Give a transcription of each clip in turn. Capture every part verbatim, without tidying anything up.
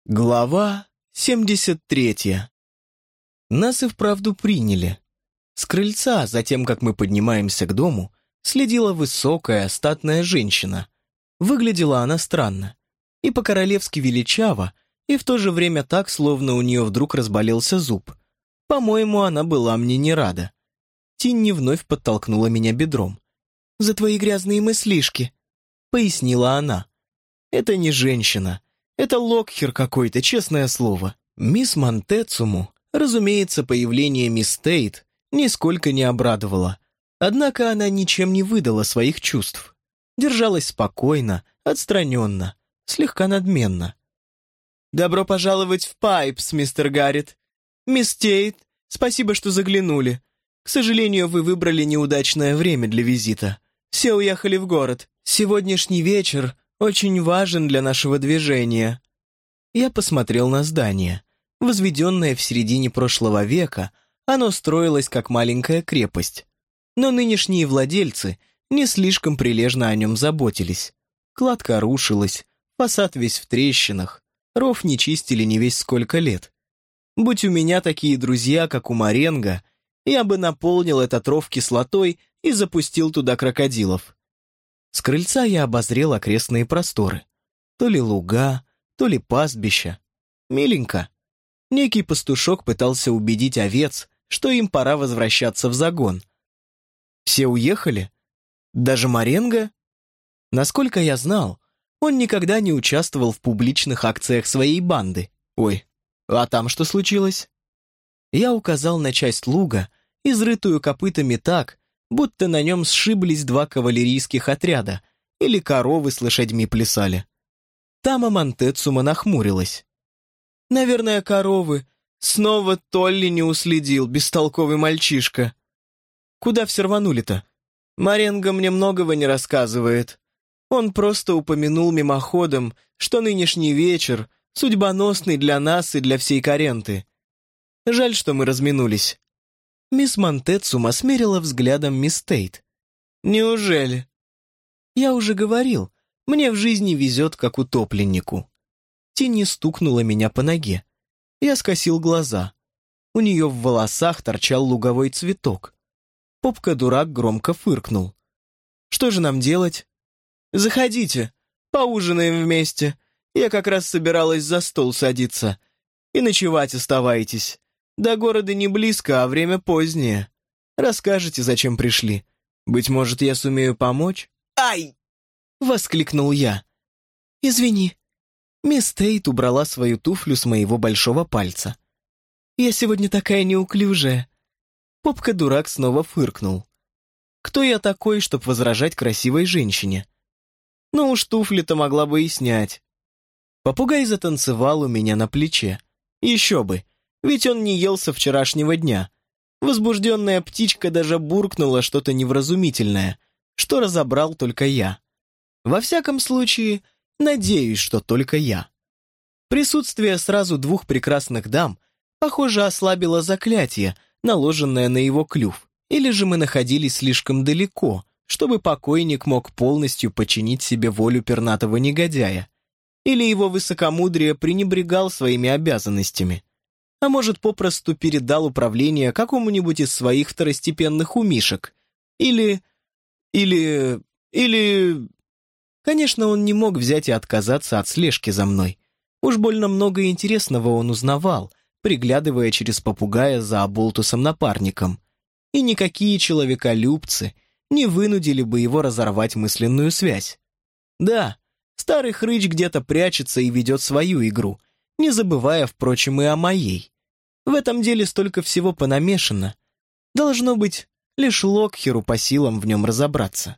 Глава семьдесят третья. Нас и вправду приняли. С крыльца, за тем, как мы поднимаемся к дому, следила высокая, статная женщина. Выглядела она странно. И по-королевски величаво, и в то же время так, словно у нее вдруг разболелся зуб. По-моему, она была мне не рада. Тинни вновь подтолкнула меня бедром. «За твои грязные мыслишки», — пояснила она. «Это не женщина. Это Локхер какой-то, честное слово. Мисс Монтецуму, разумеется, появление мисс Тейт нисколько не обрадовало. Однако она ничем не выдала своих чувств. Держалась спокойно, отстраненно, слегка надменно. «Добро пожаловать в Пайпс, мистер Гаррет. Мисс Тейт, спасибо, что заглянули. К сожалению, вы выбрали неудачное время для визита. Все уехали в город. Сегодняшний вечер очень важен для нашего движения». Я посмотрел на здание. Возведенное в середине прошлого века, оно строилось как маленькая крепость. Но нынешние владельцы не слишком прилежно о нем заботились. Кладка рушилась, фасад весь в трещинах, ров не чистили не весь сколько лет. Будь у меня такие друзья, как у Маренго, я бы наполнил этот ров кислотой и запустил туда крокодилов. С крыльца я обозрел окрестные просторы. То ли луга, то ли пастбища. Миленько. Некий пастушок пытался убедить овец, что им пора возвращаться в загон. Все уехали? Даже Маренго? Насколько я знал, он никогда не участвовал в публичных акциях своей банды. Ой, а там что случилось? Я указал на часть луга, изрытую копытами так, будто на нем сшиблись два кавалерийских отряда или коровы с лошадьми плясали. Тама Монтецума нахмурилась. «Наверное, коровы. Снова Толли не уследил, бестолковый мальчишка. Куда все рванули-то? Маренго мне многого не рассказывает. Он просто упомянул мимоходом, что нынешний вечер судьбоносный для нас и для всей Коренты. Жаль, что мы разминулись». Мисс Монтецума смерила взглядом мисс Тейт. «Неужели?» «Я уже говорил, мне в жизни везет, как утопленнику». Тинни стукнула меня по ноге. Я скосил глаза. У нее в волосах торчал луговой цветок. Попка-дурак громко фыркнул. «Что же нам делать?» «Заходите, поужинаем вместе. Я как раз собиралась за стол садиться. И ночевать оставайтесь. До города не близко, а время позднее. Расскажете, зачем пришли. Быть может, я сумею помочь?» «Ай!» — воскликнул я. «Извини». Мисс Тейт убрала свою туфлю с моего большого пальца. «Я сегодня такая неуклюжая». Попка-дурак снова фыркнул. «Кто я такой, чтоб возражать красивой женщине? Ну уж туфли-то могла бы и снять». Попугай затанцевал у меня на плече. Еще бы, ведь он не ел со вчерашнего дня. Возбужденная птичка даже буркнула что-то невразумительное, что разобрал только я. Во всяком случае, надеюсь, что только я. Присутствие сразу двух прекрасных дам, похоже, ослабило заклятие, наложенное на его клюв, или же мы находились слишком далеко, чтобы покойник мог полностью подчинить себе волю пернатого негодяя, или его высокомудрие пренебрегал своими обязанностями, а может, попросту передал управление какому-нибудь из своих второстепенных умишек, или... или... или... Конечно, он не мог взять и отказаться от слежки за мной. Уж больно много интересного он узнавал, приглядывая через попугая за оболтусом-напарником. И никакие человеколюбцы не вынудили бы его разорвать мысленную связь. Да, старый хрыч где-то прячется и ведет свою игру, не забывая, впрочем, и о моей. В этом деле столько всего понамешано. Должно быть, лишь Локхеру по силам в нем разобраться.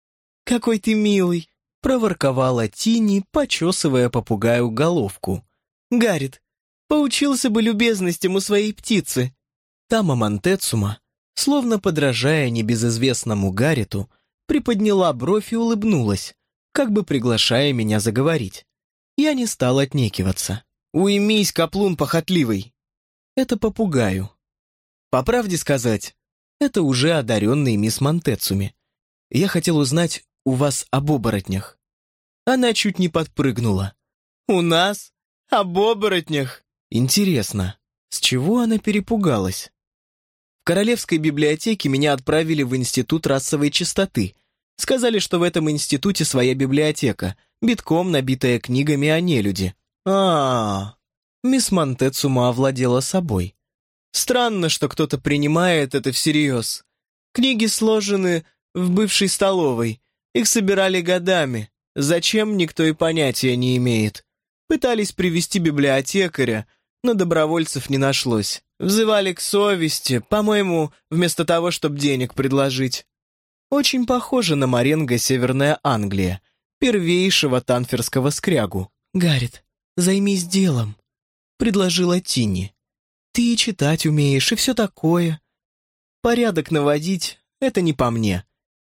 «Какой ты милый!» — проворковала Тинни, почесывая попугаю головку. «Гаррет, поучился бы любезностям у своей птицы». Тама Монтецума, словно подражая небезызвестному Гаррету, приподняла бровь и улыбнулась, как бы приглашая меня заговорить. Я не стал отнекиваться. «Уймись, каплун похотливый!» Это попугаю. По правде сказать, это уже одаренный мисс Монтецуми. Я хотел узнать у вас об оборотнях. Она чуть не подпрыгнула. «У нас? об оборотнях». Интересно, с чего она перепугалась? В Королевской библиотеке меня отправили в Институт расовой чистоты. Сказали, что в этом институте своя библиотека, битком набитая книгами о нелюди. а, -а, -а. Мисс Монтецума овладела собой. Странно, что кто-то принимает это всерьез. Книги сложены в бывшей столовой. Их собирали годами. Зачем, никто и понятия не имеет. Пытались привести библиотекаря, но добровольцев не нашлось. Взывали к совести, по-моему, вместо того, чтобы денег предложить. Очень похоже на Маренго Северная Англия, первейшего танферского скрягу. «Гаррет, займись делом», — предложила Тинни. «Ты и читать умеешь, и все такое. Порядок наводить — это не по мне.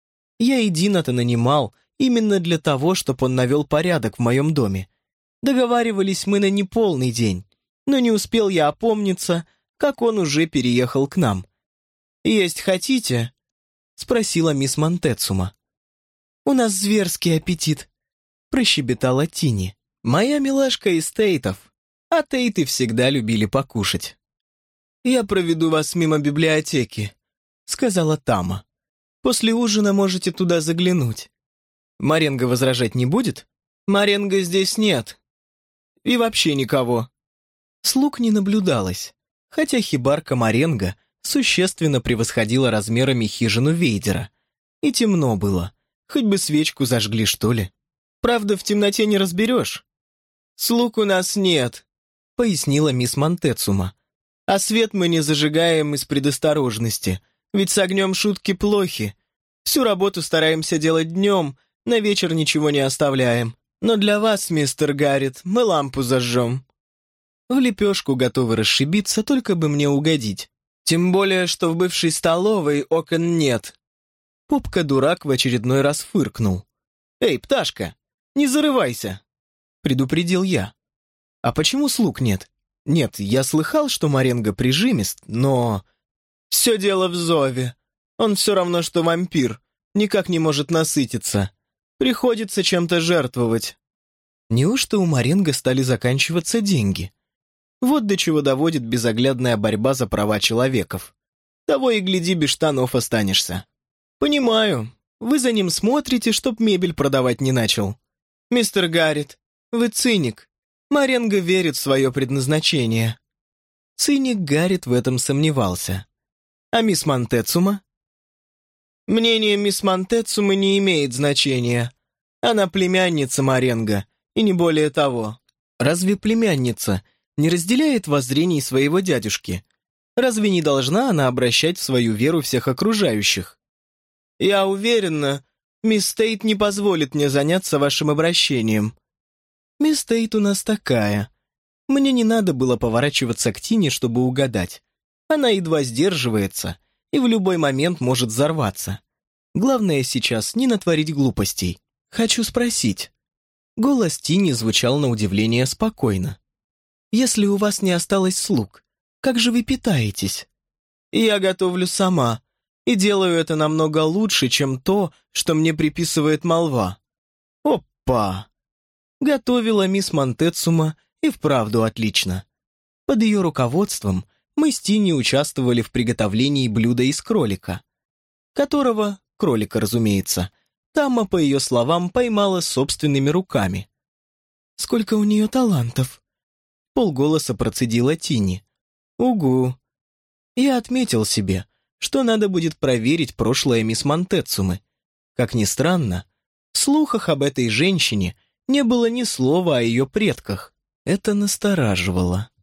Я и Дина-то нанимал именно для того, чтобы он навел порядок в моем доме. Договаривались мы на неполный день, но не успел я опомниться, как он уже переехал к нам. Есть хотите?» — спросила мисс Монтецума. «У нас зверский аппетит», — прощебетала Тинни. «Моя милашка из Тейтов, а Тейты всегда любили покушать». «Я проведу вас мимо библиотеки», — сказала Тама. «После ужина можете туда заглянуть». «Маренго возражать не будет?» «Маренго здесь нет. И вообще никого». Слуг не наблюдалось, хотя хибарка Маренго существенно превосходила размерами хижину Вейдера. И темно было, хоть бы свечку зажгли, что ли. Правда, в темноте не разберешь. «Слуг у нас нет», — пояснила мисс Монтецума. «А свет мы не зажигаем из предосторожности, ведь с огнем шутки плохи. Всю работу стараемся делать днем, на вечер ничего не оставляем. Но для вас, мистер Гаррет, мы лампу зажжем». В лепешку готовы расшибиться, только бы мне угодить. Тем более, что в бывшей столовой окон нет. Попка-дурак в очередной раз фыркнул. «Эй, пташка, не зарывайся!» — предупредил я. «А почему слуг нет? Нет, я слыхал, что Маренго прижимист, но...» «Все дело в зове. Он все равно, что вампир, никак не может насытиться. Приходится чем-то жертвовать». Неужто у Маренго стали заканчиваться деньги? Вот до чего доводит безоглядная борьба за права человеков. Того и гляди, без штанов останешься. «Понимаю. Вы за ним смотрите, чтоб мебель продавать не начал. Мистер Гаррет, вы циник. Маренго верит в свое предназначение». Циник Гаррет в этом сомневался. «А мисс Монтецума?» «Мнение мисс Монтецумы не имеет значения. Она племянница Маренго, и не более того». «Разве племянница не разделяет воззрений своего дядюшки? Разве не должна она обращать в свою веру всех окружающих?» «Я уверена, мисс Тейт не позволит мне заняться вашим обращением». «Мисс Тейт у нас такая. Мне не надо было поворачиваться к Тине, чтобы угадать. Она едва сдерживается и в любой момент может взорваться. Главное сейчас не натворить глупостей. Хочу спросить». Голос Тини звучал на удивление спокойно. «Если у вас не осталось слуг, как же вы питаетесь?» «Я готовлю сама, и делаю это намного лучше, чем то, что мне приписывает молва». «Опа!» Готовила мисс Монтецума и вправду отлично. Под ее руководством мы с Тини участвовали в приготовлении блюда из кролика, которого, кролика, разумеется, Тама, по ее словам, поймала собственными руками. «Сколько у нее талантов!» Полголоса процедила Тини. «Угу!» Я отметил себе, что надо будет проверить прошлое мисс Монтецумы. Как ни странно, в слухах об этой женщине не было ни слова о ее предках. Это настораживало.